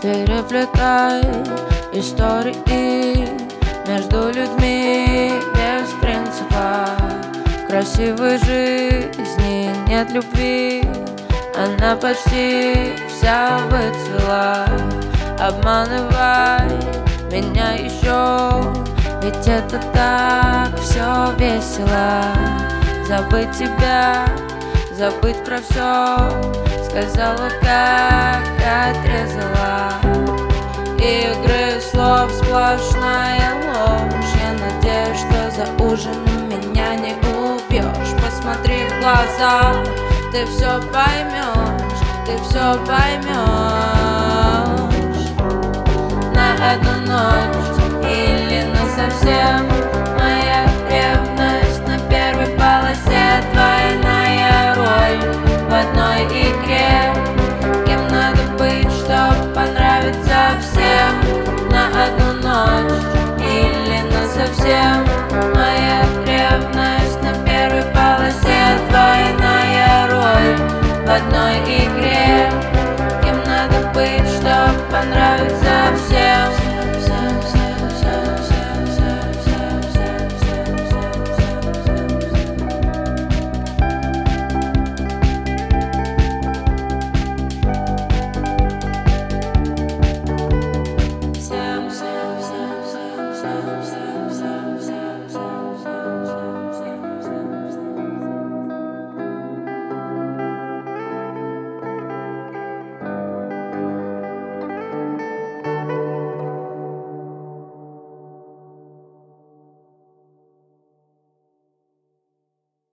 Переплетай истории между людьми без принципа. В красивой жизни нет любви, она почти вся выцвела. Обманывай меня еще, ведь это так все весело. Забыть тебя, забыть про все, сказала, как отрезала. Игры слов, сплошная ложь. Я надеюсь, что за ужином меня не убьешь. Посмотри в глаза, ты все поймешь, ты все поймешь.